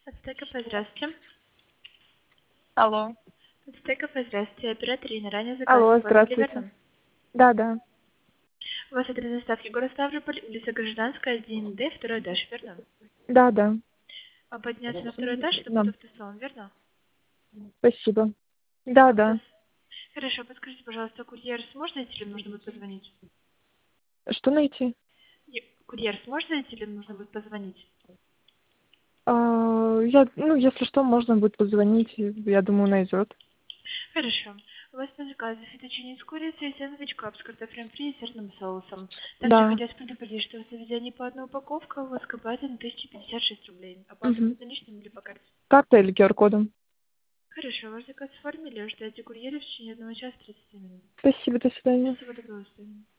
Ацтеков, здравствуйте. Алло. Ацтеков, здравствуйте. Оператор Ирина, ранее заказ Алло, оформили, здравствуйте. верно? Да. У вас адрес доставки город Ставрополь, улица Гражданская, 1Д, второй этаж, верно? Да. А подняться на второй этаж, это Да. будет автосалон, верно? Спасибо. Да. Хорошо, подскажите, пожалуйста, курьер сможет зайти или нужно будет позвонить? Что найти? Курьер сможет зайти или нужно будет позвонить? Если что, можно будет позвонить, я думаю, найдет. Хорошо. У вас по заказу феточини с курицей и сэндвич кап с картофелем фри и сырным соусом. Также Да. хотелось предупредить, что в заведении по одной упаковке у вас копается на 1056 рублей. Оплата Угу. будет наличными или по карте? Карта или QR-кодом? Хорошо, ваш заказ оформили, ждете курьера в течение 1 часа 30 минут. Спасибо, до свидания. Спасибо, доброго свидания.